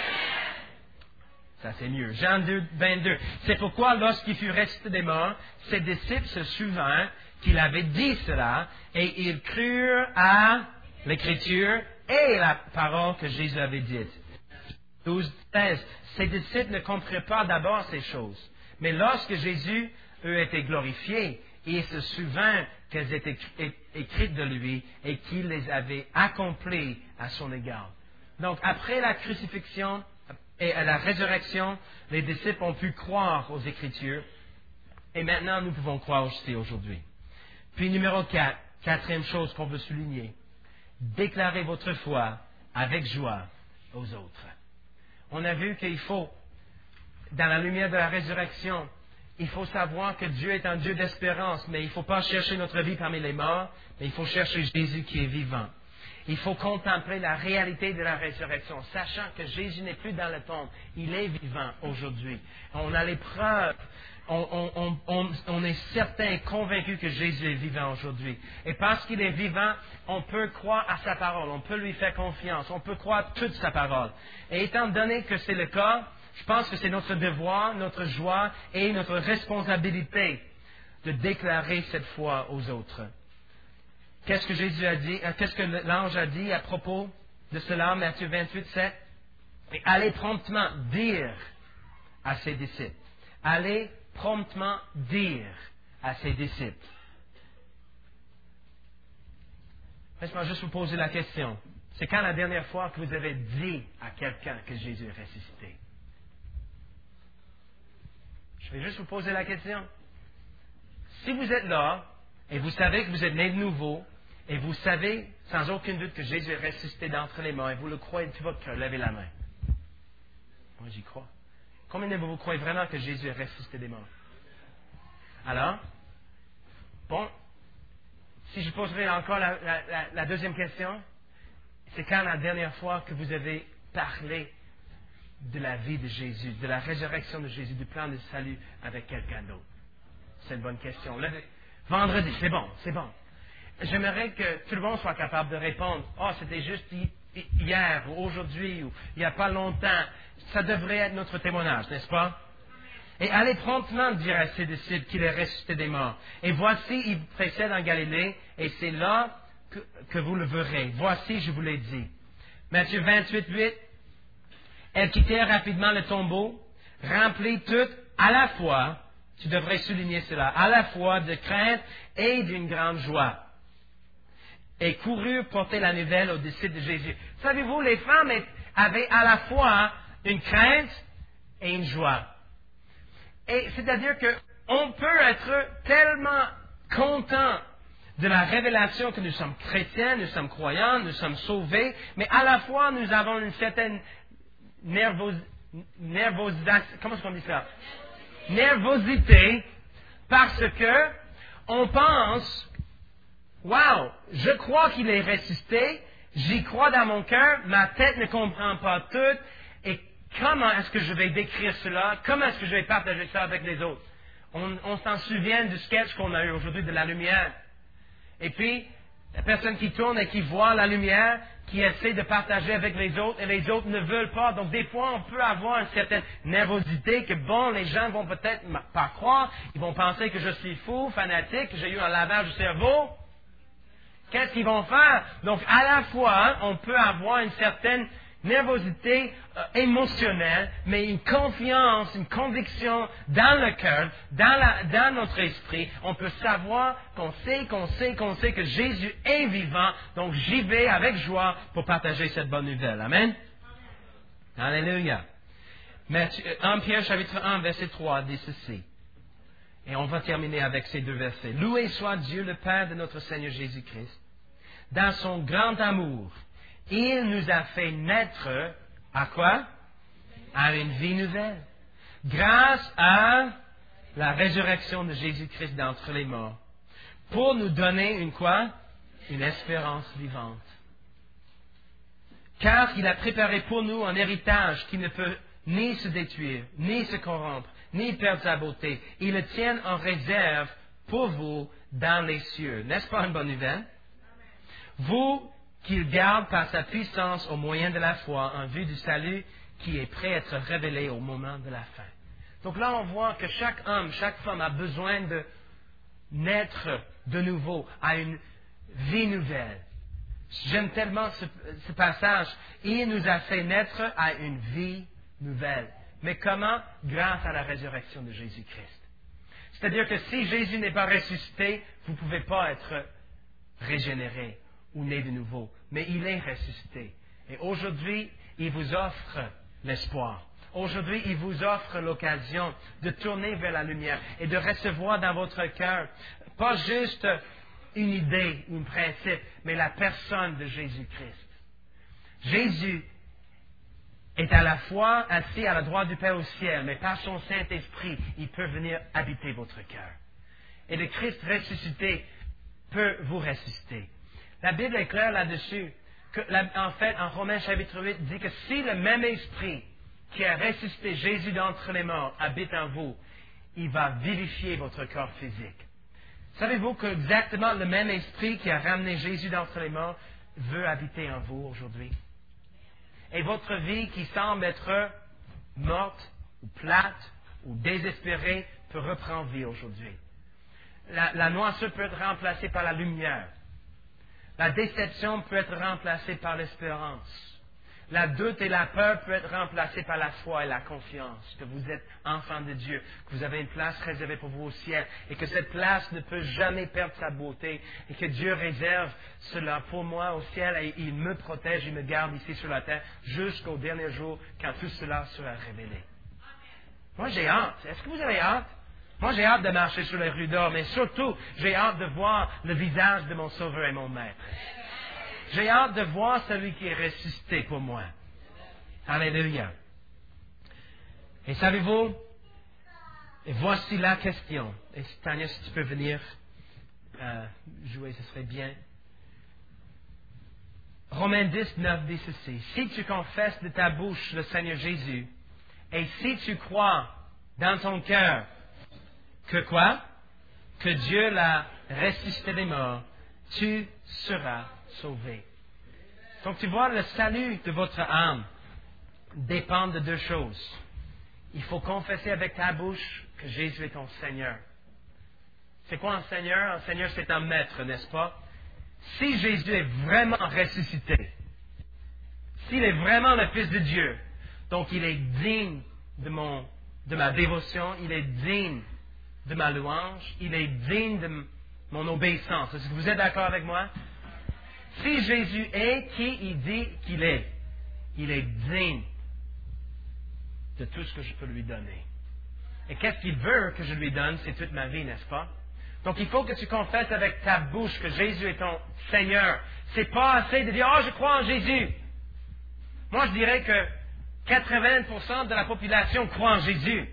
[SPEAKER 1] Ça, c'est mieux. Jean deux, vingt-deux. C'est pourquoi, lorsqu'il fut ressuscité des morts, ses disciples se souvinrent qu'il avait dit cela, et ils crurent à l'Écriture et la parole que Jésus avait dite. douze, treize. Ses disciples ne comprirent pas d'abord ces choses, mais lorsque Jésus eut été glorifié, ils se souvinrent qu'elles étaient écrites de lui et qu'il les avait accomplies à son égard. Donc, après la crucifixion et à la résurrection, les disciples ont pu croire aux Écritures. Et maintenant, nous pouvons croire aussi aujourd'hui. Puis numéro quatre, quatrième chose qu'on veut souligner. Déclarez votre foi avec joie aux autres. On a vu qu'il faut, dans la lumière de la résurrection, il faut savoir que Dieu est un Dieu d'espérance, mais il ne faut pas chercher notre vie parmi les morts, mais il faut chercher Jésus qui est vivant. Il faut contempler la réalité de la résurrection, sachant que Jésus n'est plus dans le tombe. Il est vivant aujourd'hui. On a les preuves. On, on, on, on est certain et convaincu que Jésus est vivant aujourd'hui. Et parce qu'il est vivant, on peut croire à sa parole. On peut lui faire confiance. On peut croire toute sa parole. Et étant donné que c'est le cas, je pense que c'est notre devoir, notre joie et notre responsabilité de déclarer cette foi aux autres. Qu'est-ce que Jésus a dit, qu'est-ce que l'ange a dit à propos de cela, Matthieu vingt-huit, sept? Et allez promptement dire à ses disciples. Allez promptement dire à ses disciples. Laisse-moi juste vous poser la question. C'est quand la dernière fois que vous avez dit à quelqu'un que Jésus est ressuscité? Je vais juste vous poser la question. Si vous êtes là, et vous savez que vous êtes né de nouveau, et vous savez sans aucun doute que Jésus est ressuscité d'entre les morts, et vous le croyez de tout votre cœur, levez la main. Moi, j'y crois. Combien de vous croyez vraiment que Jésus est ressuscité des morts? Alors, bon, si je poserai encore la, la, la, la deuxième question, c'est quand la dernière fois que vous avez parlé de la vie de Jésus, de la résurrection de Jésus, du plan de salut avec quelqu'un d'autre? C'est une bonne question. Le vendredi, c'est bon, c'est bon. J'aimerais que tout le monde soit capable de répondre. Oh, c'était juste hier ou aujourd'hui ou il n'y a pas longtemps. Ça devrait être notre témoignage, n'est-ce pas? Et allez promptement dire à ses disciples qu'il est ressuscité des morts. Et voici, il précède en Galilée, et c'est là que, que vous le verrez. Voici, je vous l'ai dit. Matthieu vingt-huit, huit. Elles quittèrent rapidement le tombeau, remplies toutes à la fois, tu devrais souligner cela, à la fois de crainte et d'une grande joie. Et coururent porter la nouvelle aux disciples de Jésus. Savez-vous, les femmes avaient à la fois une crainte et une joie. Et c'est-à-dire qu'on peut être tellement content de la révélation que nous sommes chrétiens, nous sommes croyants, nous sommes sauvés, mais à la fois nous avons une certaine nervosité, comment est-ce qu'on dit ça? Nervosité, parce que on pense, wow, je crois qu'il est ressuscité, j'y crois dans mon cœur, ma tête ne comprend pas tout, et comment est-ce que je vais décrire cela? Comment est-ce que je vais partager ça avec les autres? On, on s'en souvient du sketch qu'on a eu aujourd'hui de la lumière. Et puis, la personne qui tourne et qui voit la lumière, qui essaie de partager avec les autres, et les autres ne veulent pas. Donc, des fois, on peut avoir une certaine nervosité que, bon, les gens vont peut-être pas croire, ils vont penser que je suis fou, fanatique, que j'ai eu un lavage du cerveau. Qu'est-ce qu'ils vont faire? Donc, à la fois, on peut avoir une certaine nervosité euh, émotionnelle, mais une confiance, une conviction dans le cœur, dans, la, dans notre esprit. On peut savoir qu'on sait, qu'on sait, qu'on sait que Jésus est vivant. Donc, j'y vais avec joie pour partager cette bonne nouvelle. Amen? Alléluia. Matthieu, en Pierre chapitre un, verset trois, dit ceci. Et on va terminer avec ces deux versets. Loué soit Dieu, le Père de notre Seigneur Jésus-Christ. Dans son grand amour, il nous a fait naître à quoi? À une vie nouvelle. Grâce à la résurrection de Jésus-Christ d'entre les morts. Pour nous donner une quoi? Une espérance vivante. Car il a préparé pour nous un héritage qui ne peut ni se détruire, ni se corrompre, ni perdre sa beauté. Il le tient en réserve pour vous dans les cieux. N'est-ce pas une bonne nouvelle? Vous qu'il garde par sa puissance au moyen de la foi en vue du salut qui est prêt à être révélé au moment de la fin. Donc là, on voit que chaque homme, chaque femme a besoin de naître de nouveau à une vie nouvelle. J'aime tellement ce, ce passage. Il nous a fait naître à une vie nouvelle. Mais comment? Grâce à la résurrection de Jésus-Christ. C'est-à-dire que si Jésus n'est pas ressuscité, vous ne pouvez pas être régénéré ou né de nouveau. Mais il est ressuscité. Et aujourd'hui, il vous offre l'espoir. Aujourd'hui, il vous offre l'occasion de tourner vers la lumière et de recevoir dans votre cœur, pas juste une idée ou un principe, mais la personne de Jésus-Christ. Jésus est à la fois assis à la droite du Père au ciel, mais par son Saint-Esprit, il peut venir habiter votre cœur. Et le Christ ressuscité peut vous ressusciter. La Bible est claire là-dessus. Que, en fait, en Romains chapitre huit, dit que si le même esprit qui a ressuscité Jésus d'entre les morts habite en vous, il va vivifier votre corps physique. Savez-vous que exactement le même esprit qui a ramené Jésus d'entre les morts veut habiter en vous aujourd'hui? Et votre vie qui semble être morte, ou plate, ou désespérée, peut reprendre vie aujourd'hui. La, la noirceur peut être remplacée par la lumière. La déception peut être remplacée par l'espérance. La doute et la peur peuvent être remplacées par la foi et la confiance que vous êtes enfant de Dieu, que vous avez une place réservée pour vous au ciel et que cette place ne peut jamais perdre sa beauté et que Dieu réserve cela pour moi au ciel et il me protège, il me garde ici sur la terre jusqu'au dernier jour quand tout cela sera révélé. Moi, j'ai hâte. Est-ce que vous avez hâte? Moi, j'ai hâte de marcher sur les rues d'or, mais surtout, j'ai hâte de voir le visage de mon Sauveur et mon Maître. J'ai hâte de voir celui qui est ressuscité pour moi. Alléluia. Et savez-vous, et voici la question. Et Tania, si tu peux venir euh, jouer, ce serait bien. Romains dix, neuf dit ceci. Si tu confesses de ta bouche le Seigneur Jésus, et si tu crois dans ton cœur que quoi? Que Dieu l'a ressuscité des morts, tu seras sauvé. Donc tu vois, le salut de votre âme dépend de deux choses. Il faut confesser avec ta bouche que Jésus est ton Seigneur. C'est quoi un Seigneur? Un Seigneur, c'est un maître, n'est-ce pas? Si Jésus est vraiment ressuscité, s'il est vraiment le Fils de Dieu, donc il est digne de, mon, de ma dévotion, il est digne de ma louange, il est digne de mon obéissance. Est-ce que vous êtes d'accord avec moi? Si Jésus est qui il dit qu'il est, il est digne de tout ce que je peux lui donner. Et qu'est-ce qu'il veut que je lui donne? C'est toute ma vie, n'est-ce pas? Donc il faut que tu confesses avec ta bouche que Jésus est ton Seigneur. C'est pas assez de dire « Oh, je crois en Jésus ». Moi, je dirais que quatre-vingts pour cent de la population croit en Jésus.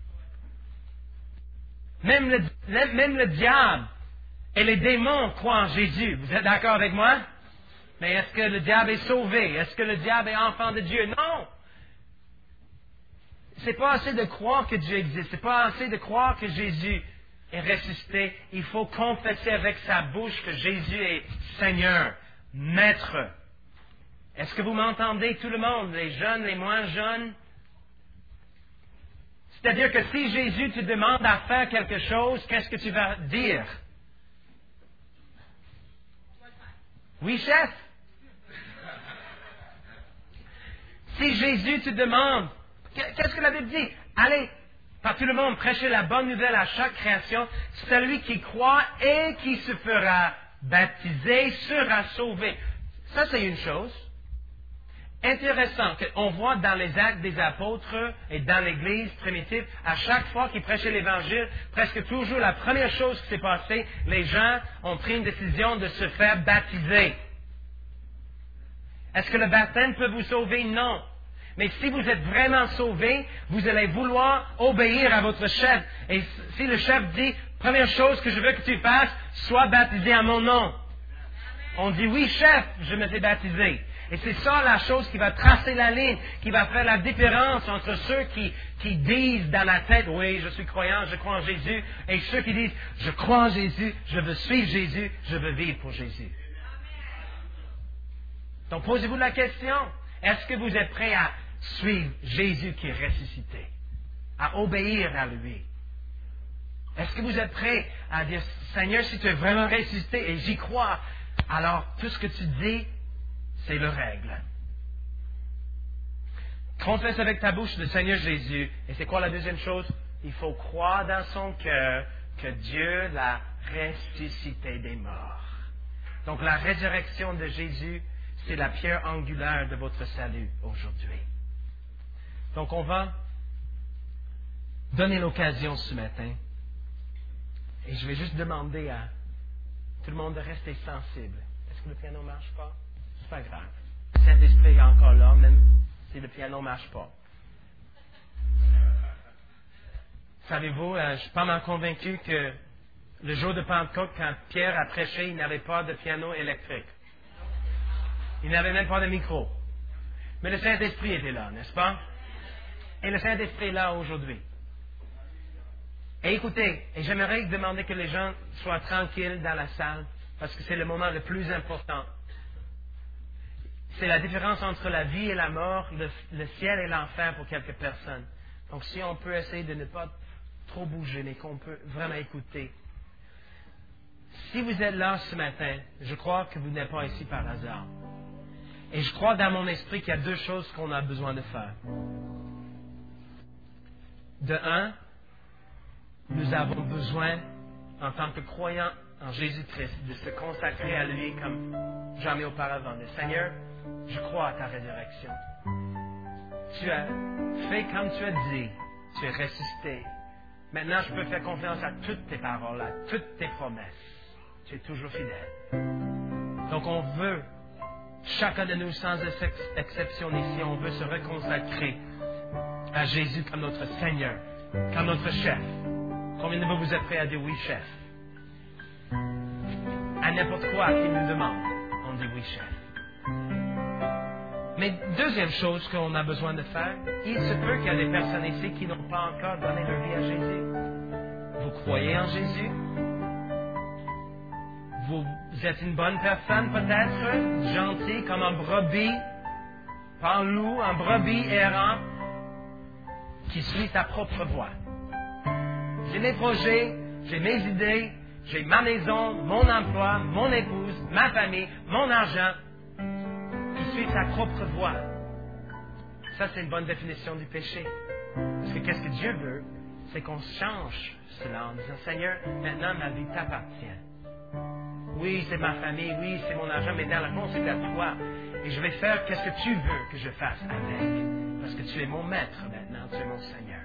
[SPEAKER 1] Même le, même le diable et les démons croient en Jésus. Vous êtes d'accord avec moi? Mais est-ce que le diable est sauvé? Est-ce que le diable est enfant de Dieu? Non! C'est pas assez de croire que Dieu existe. C'est pas assez de croire que Jésus est ressuscité. Il faut confesser avec sa bouche que Jésus est Seigneur, Maître. Est-ce que vous m'entendez, tout le monde, les jeunes, les moins jeunes? C'est-à-dire que si Jésus te demande à faire quelque chose, qu'est-ce que tu vas dire? Oui, chef? Si Jésus te demande, qu'est-ce que la Bible dit? Allez, par tout le monde, prêchez la bonne nouvelle à chaque création. Celui qui croit et qui se fera baptiser sera sauvé. Ça, c'est une chose. Intéressant qu'on voit dans les actes des apôtres et dans l'Église primitive, à chaque fois qu'ils prêchaient l'Évangile, presque toujours la première chose qui s'est passée, les gens ont pris une décision de se faire baptiser. Est-ce que le baptême peut vous sauver? Non. Mais si vous êtes vraiment sauvé, vous allez vouloir obéir à votre chef. Et si le chef dit, première chose que je veux que tu fasses, sois baptisé à mon nom. On dit, oui, chef, je me fais baptiser. Et c'est ça la chose qui va tracer la ligne, qui va faire la différence entre ceux qui, qui disent dans la tête, oui, je suis croyant, je crois en Jésus, et ceux qui disent, je crois en Jésus, je veux suivre Jésus, je veux vivre pour Jésus. Donc posez-vous la question, est-ce que vous êtes prêts à suivre Jésus qui est ressuscité, à obéir à lui? Est-ce que vous êtes prêts à dire, Seigneur, si tu es vraiment ressuscité et j'y crois, alors tout ce que tu dis, c'est la règle. Confesse avec ta bouche le Seigneur Jésus. Et c'est quoi la deuxième chose? Il faut croire dans son cœur que Dieu l'a ressuscité des morts. Donc la résurrection de Jésus, c'est la pierre angulaire de votre salut aujourd'hui. Donc on va donner l'occasion ce matin. Et je vais juste demander à tout le monde de rester sensible. Est-ce que le piano ne marche pas? C'est pas grave. Le Saint-Esprit est encore là, même si le piano ne marche pas. Savez-vous, euh, je suis pas mal convaincu que le jour de Pentecôte, quand Pierre a prêché, il n'avait pas de piano électrique. Il n'avait même pas de micro. Mais le Saint-Esprit était là, n'est-ce pas? Et le Saint-Esprit est là aujourd'hui. Et écoutez, et j'aimerais demander que les gens soient tranquilles dans la salle, parce que c'est le moment le plus important. C'est la différence entre la vie et la mort, le, le ciel et l'enfer pour quelques personnes. Donc si on peut essayer de ne pas trop bouger, mais qu'on peut vraiment écouter. Si vous êtes là ce matin, je crois que vous n'êtes pas ici par hasard. Et je crois dans mon esprit qu'il y a deux choses qu'on a besoin de faire. De un, nous avons besoin, en tant que croyants en Jésus-Christ, de se consacrer à lui comme jamais auparavant. Le Seigneur, je crois à ta résurrection. Tu as fait comme tu as dit. Tu es ressuscité. Maintenant, je peux faire confiance à toutes tes paroles, à toutes tes promesses. Tu es toujours fidèle. Donc, on veut, chacun de nous, sans exception ici, on veut se reconsacrer à Jésus comme notre Seigneur, comme notre chef. Combien de vous êtes prêts à dire oui, chef? À n'importe quoi qu'il nous demande, on dit oui, chef. Mais deuxième chose qu'on a besoin de faire, il se peut qu'il y a des personnes ici qui n'ont pas encore donné leur vie à Jésus. Vous croyez en Jésus? Vous êtes une bonne personne peut-être, gentil comme un brebis, pas un loup, un brebis errant qui suit sa propre voie. J'ai mes projets, j'ai mes idées, j'ai ma maison, mon emploi, mon épouse, ma famille, mon argent, qui suit sa propre voie. Ça, c'est une bonne définition du péché. Parce que qu'est-ce que Dieu veut? C'est qu'on change cela en disant, Seigneur, maintenant ma vie t'appartient. Oui, c'est ma famille, oui, c'est mon argent, mais dans la fond, c'est à toi. Et je vais faire qu'est-ce que tu veux que je fasse avec. Parce que tu es mon maître maintenant, tu es mon Seigneur.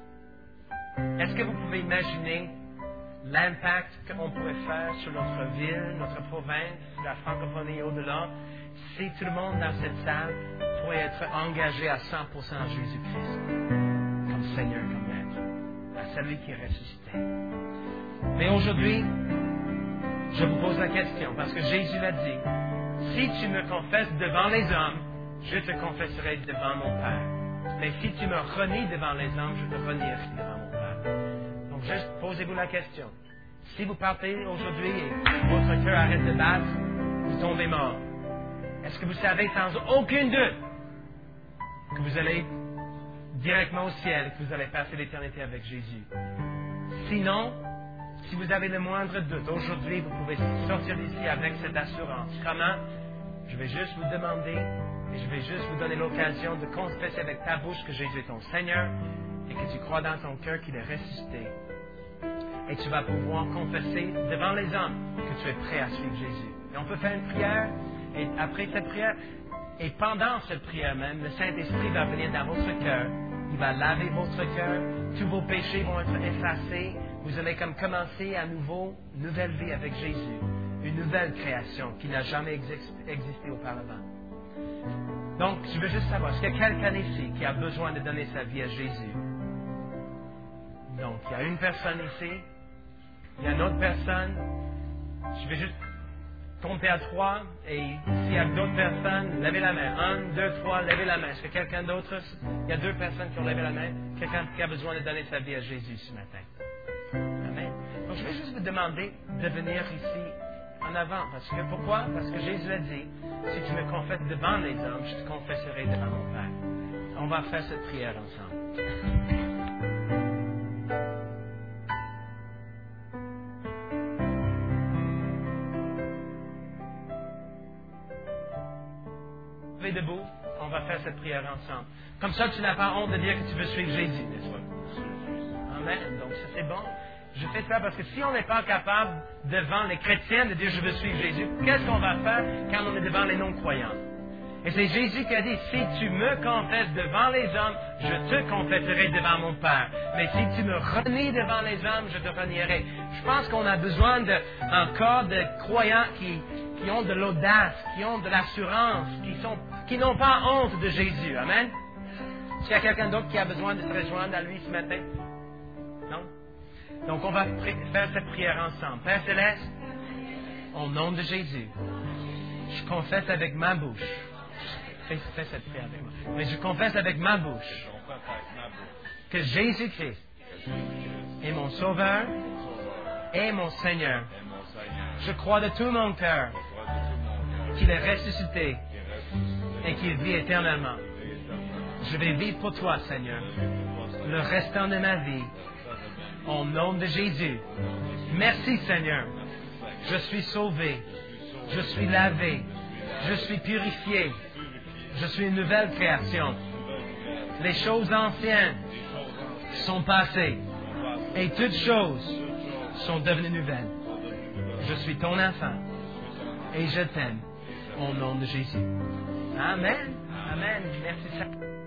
[SPEAKER 1] Est-ce que vous pouvez imaginer l'impact qu'on pourrait faire sur notre ville, notre province, la francophonie et au-delà, si tout le monde dans cette salle pourrait être engagé à cent pour cent à Jésus-Christ, comme Seigneur, comme Maître, à celui qui est ressuscité. Mais aujourd'hui, je vous pose la question, parce que Jésus l'a dit, si tu me confesses devant les hommes, je te confesserai devant mon Père. Mais si tu me renies devant les hommes, je te renierai devant mon Père. Donc, juste posez-vous la question. Si vous partez aujourd'hui et votre cœur arrête de battre, vous tombez mort. Est-ce que vous savez sans aucun doute que vous allez directement au ciel, que vous allez passer l'éternité avec Jésus? Sinon, si vous avez le moindre doute, aujourd'hui, vous pouvez sortir d'ici avec cette assurance. Comment? Je vais juste vous demander et je vais juste vous donner l'occasion de confesser avec ta bouche que Jésus est ton Seigneur et que tu crois dans ton cœur qu'il est ressuscité. Et tu vas pouvoir confesser devant les hommes que tu es prêt à suivre Jésus. Et on peut faire une prière, et après cette prière, et pendant cette prière même, le Saint-Esprit va venir dans votre cœur. Il va laver votre cœur. Tous vos péchés vont être effacés. Vous allez comme commencer à nouveau une nouvelle vie avec Jésus. Une nouvelle création qui n'a jamais existé auparavant. Donc, je veux juste savoir, est-ce qu'il y a quelqu'un ici qui a besoin de donner sa vie à Jésus? Donc, il y a une personne ici. Il y a une autre personne. Je vais juste compter à trois. Et s'il y a d'autres personnes, levez la main. Un, deux, trois, levez la main. Est-ce que quelqu'un d'autre? Il y a deux personnes qui ont levé la main. Quelqu'un qui a besoin de donner sa vie à Jésus ce matin. Amen. Donc, je vais juste vous demander de venir ici en avant. Parce que, pourquoi? Parce que Jésus a dit, si tu me confesses devant les hommes, je te confesserai devant mon Père. On va faire cette prière ensemble. Debout, on va faire cette prière ensemble. Comme ça, tu n'as pas honte de dire que tu veux suivre Jésus, n'est-ce pas? Amen. Donc, ça c'est bon. Je fais ça parce que si on n'est pas capable, devant les chrétiens, de dire je veux suivre Jésus, qu'est-ce qu'on va faire quand on est devant les non-croyants? Et c'est Jésus qui a dit, si tu me confesses devant les hommes, je te confesserai devant mon Père. Mais si tu me renies devant les hommes, je te renierai. Je pense qu'on a besoin de, encore de croyants qui, qui ont de l'audace, qui ont de l'assurance, qui sont, qui n'ont pas honte de Jésus. Amen. S'il y a quelqu'un d'autre qui a besoin de se rejoindre à lui ce matin? Non? Donc on va faire cette prière ensemble. Père Céleste, au nom de Jésus, je confesse avec ma bouche. Fais, fais cette prière avec moi. Mais je confesse avec ma bouche que Jésus-Christ est mon Sauveur et mon Seigneur. Je crois de tout mon cœur qu'il est ressuscité et qu'il vit éternellement. Je vais vivre pour toi, Seigneur, le restant de ma vie. Au nom de Jésus. Merci, Seigneur. Je suis sauvé. Je suis lavé. Je suis purifié. Je suis une nouvelle création. Les choses anciennes sont passées et toutes choses sont devenues nouvelles. Je suis ton enfant et je t'aime au nom de Jésus. Amen. Amen. Merci.